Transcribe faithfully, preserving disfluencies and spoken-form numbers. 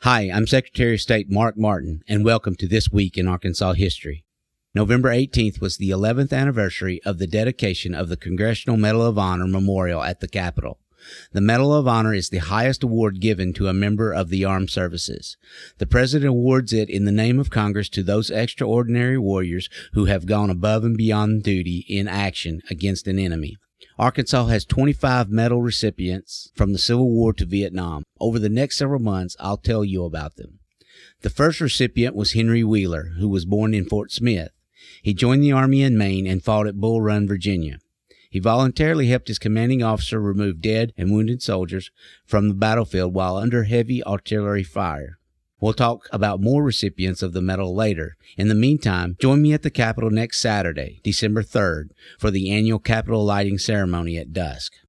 Hi, I'm Secretary of State Mark Martin, and welcome to This Week in Arkansas History. November eighteenth was the eleventh anniversary of the dedication of the Congressional Medal of Honor Memorial at the Capitol. The Medal of Honor is the highest award given to a member of the armed services. The President awards it in the name of Congress to those extraordinary warriors who have gone above and beyond duty in action against an enemy. Arkansas has twenty-five medal recipients from the Civil War to Vietnam. Over the next several months, I'll tell you about them. The first recipient was Henry Wheeler, who was born in Fort Smith. He joined the Army in Maine and fought at Bull Run, Virginia. He voluntarily helped his commanding officer remove dead and wounded soldiers from the battlefield while under heavy artillery fire. We'll talk about more recipients of the medal later. In the meantime, join me at the Capitol next Saturday, December third, for the annual Capitol lighting ceremony at dusk.